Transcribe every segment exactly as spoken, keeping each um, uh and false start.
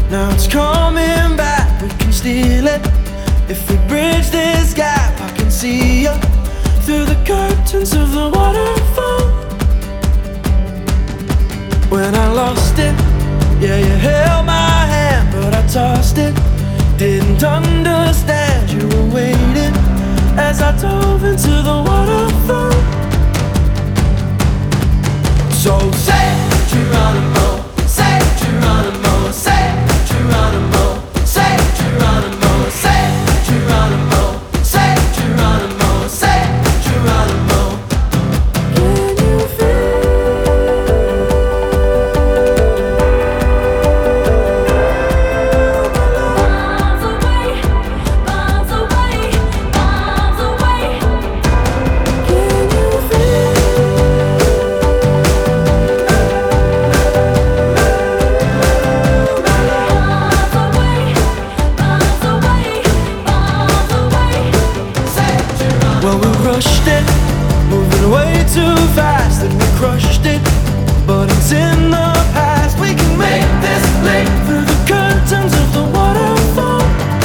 Now it's coming back, we can steal it. If we bridge this gap, I can see you through the curtains of the waterfall. When I lost it, yeah, you held my hand, but I tossed it. Didn't understand you were waiting as I dove into the waterfall. So say Geronimo, say Geronimo, say Geronimo, say Geronimo, say Geronimo, say Geronimo, say Geronimo. Can you feel miles away, miles away, miles away? Can you feel well, we rushed it, moving way too fast, and we crushed it. But it's in the past. We can make this leap through the curtains of the waterfall.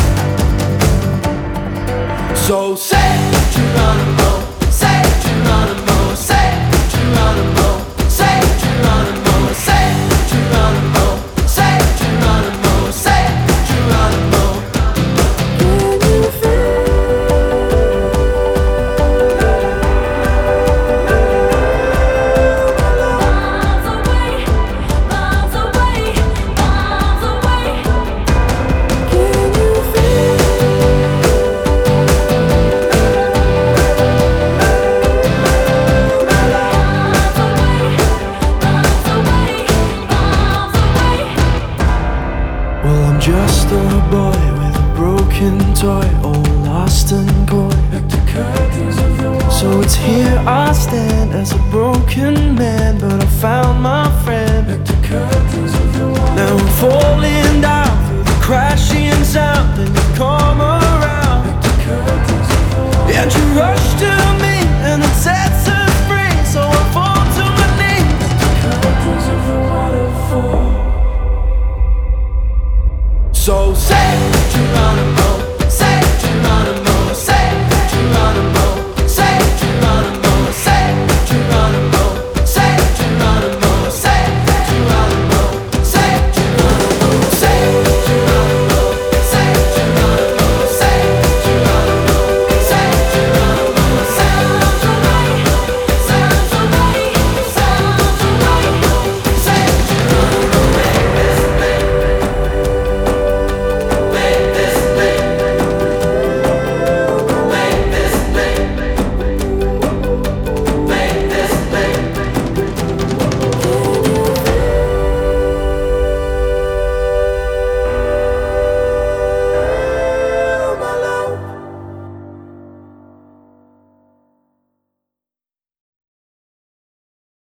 So say Geronimo, say Geronimo, say Geronimo, say Geronimo, say Geronimo, say Geronimo, say Geronimo. Can you feel just a boy with a broken toy, all lost and coy. So it's here I stand as a broken man, but I found my friend. Now I'm falling down through the crashing sound, and you come around, and you rush to me, and it sets us free. So I fall to my knees. So say Geronimo.